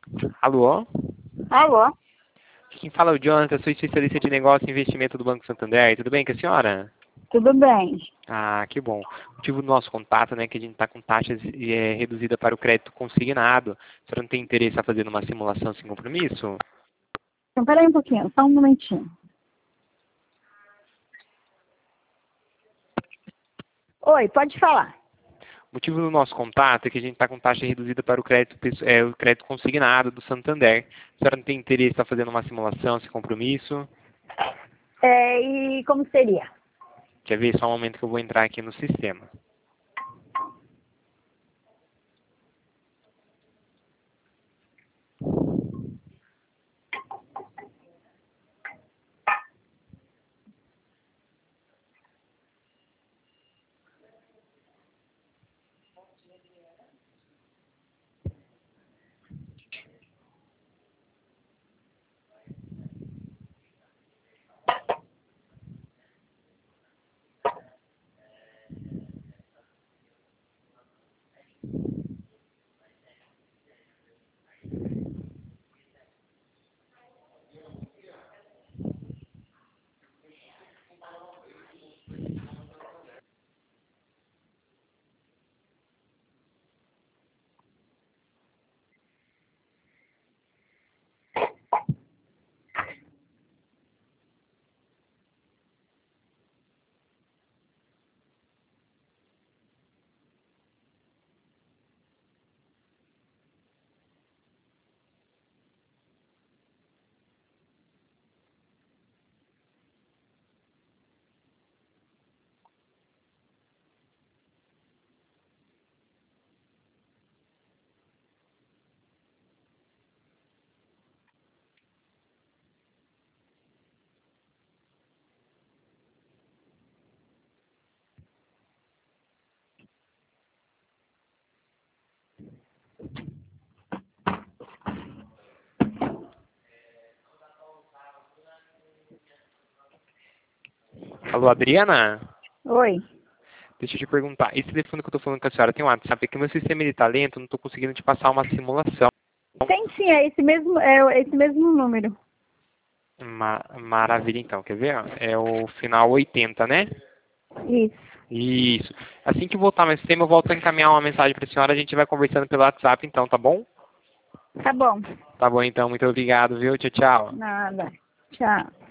Alô? Alô? Quem fala é o Jonathan, sou especialista de negócio e investimento do Banco Santander. Tudo bem com a senhora? Tudo bem? Ah, que bom. O motivo do nosso contato, né, é que a gente está com taxas reduzida para o crédito consignado. A senhora não tem interesse em fazer uma simulação sem compromisso? Então, peraí um pouquinho, só um momentinho. Oi, pode falar. O motivo do nosso contato é que a gente está com taxa reduzida para o crédito consignado do Santander. A senhora não tem interesse em estar fazendo uma simulação sem compromisso? E como seria? Quer ver? Só um momento que eu vou entrar aqui no sistema. Alô, Adriana? Oi. Deixa eu te perguntar, esse telefone que eu estou falando com a senhora tem um WhatsApp? É que meu sistema de talento, não estou conseguindo te passar uma simulação. Tem sim, é esse mesmo número. Maravilha, então. Quer ver? É o final 80, né? Isso. Isso. Assim que voltar meu sistema, eu volto a encaminhar uma mensagem para a senhora. A gente vai conversando pelo WhatsApp, então, tá bom? Tá bom. Tá bom, então. Muito obrigado, viu? Tchau, tchau. Nada. Tchau.